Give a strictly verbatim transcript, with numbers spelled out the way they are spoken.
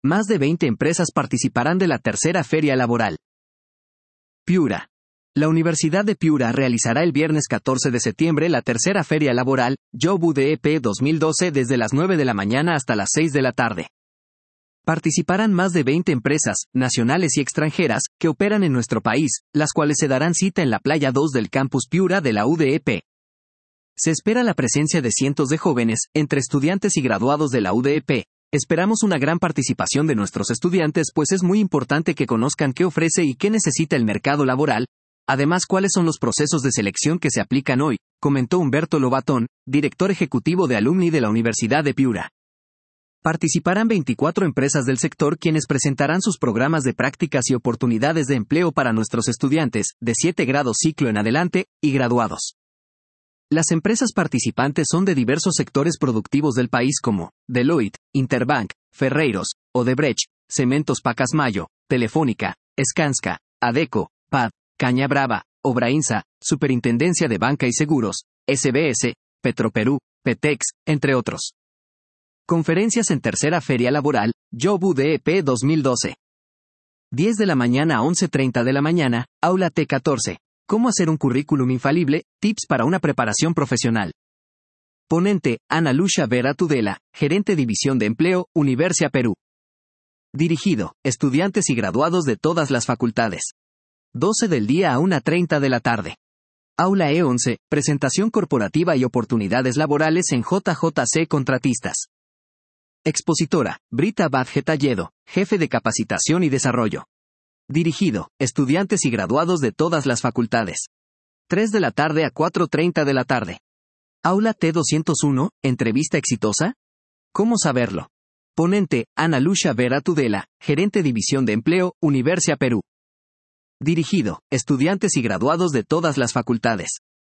Más de veinte empresas participarán de la tercera feria laboral. Piura. La Universidad de Piura realizará el viernes catorce de septiembre la tercera feria laboral, Job U D E P dos mil doce desde las nueve de la mañana hasta las seis de la tarde. Participarán más de veinte empresas, nacionales y extranjeras, que operan en nuestro país, las cuales se darán cita en la Playa dos del Campus Piura de la U D E P. Se espera la presencia de cientos de jóvenes, entre estudiantes y graduados de la U D E P. Esperamos una gran participación de nuestros estudiantes, pues es muy importante que conozcan qué ofrece y qué necesita el mercado laboral. Además, cuáles son los procesos de selección que se aplican hoy, comentó Humberto Lobatón, director ejecutivo de Alumni de la Universidad de Piura. Participarán veinticuatro empresas del sector quienes presentarán sus programas de prácticas y oportunidades de empleo para nuestros estudiantes, de siete grados ciclo en adelante, y graduados. Las empresas participantes son de diversos sectores productivos del país como Deloitte, Interbank, Ferreiros, Odebrecht, Cementos Pacasmayo, Telefónica, Skanska, Adecco, P A D, Caña Brava, Obrainsa, Superintendencia de Banca y Seguros, S B S, Petroperú, Petex, entre otros. Conferencias en tercera feria laboral, Job U D E P dos mil doce. diez de la mañana a once treinta de la mañana, Aula T catorce. ¿Cómo hacer un currículum infalible? Tips para una preparación profesional. Ponente, Ana Lucia Vera Tudela, Gerente División de Empleo, Universia Perú. Dirigido, estudiantes y graduados de todas las facultades. doce del día a una treinta de la tarde. Aula E once, Presentación corporativa y oportunidades laborales en J J C Contratistas. Expositora, Brita Badge Talledo, Jefe de Capacitación y Desarrollo. Dirigido, estudiantes y graduados de todas las facultades. tres de la tarde a cuatro treinta de la tarde. Aula T doscientos uno, ¿entrevista exitosa? ¿Cómo saberlo? Ponente, Ana Lucia Vera Tudela, Gerente División de Empleo, Universia Perú. Dirigido, estudiantes y graduados de todas las facultades.